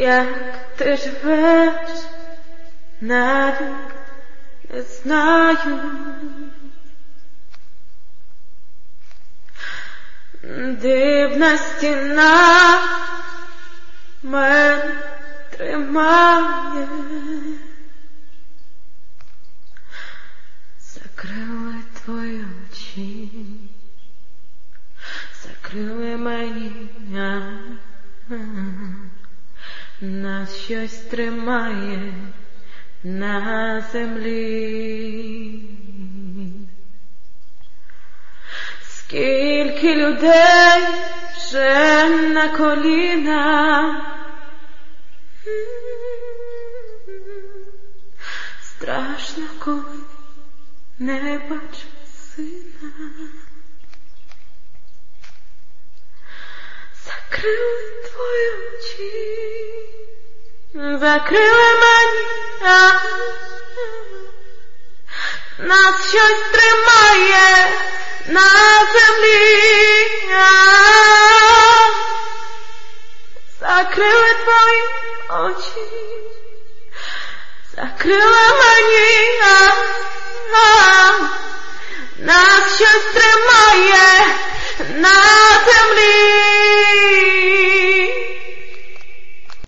Як ти живеш, навіть не знаю. Дивна стіна мене тримає. Закрили твої очі, закрили мені, нас щось тримає на землі. Скільки людей вже на колінах, страшно, коли не бачу сина. Закрили твої очі, закрили мені, нас щось тримає на землі. Закрили твої очі, закрили мені,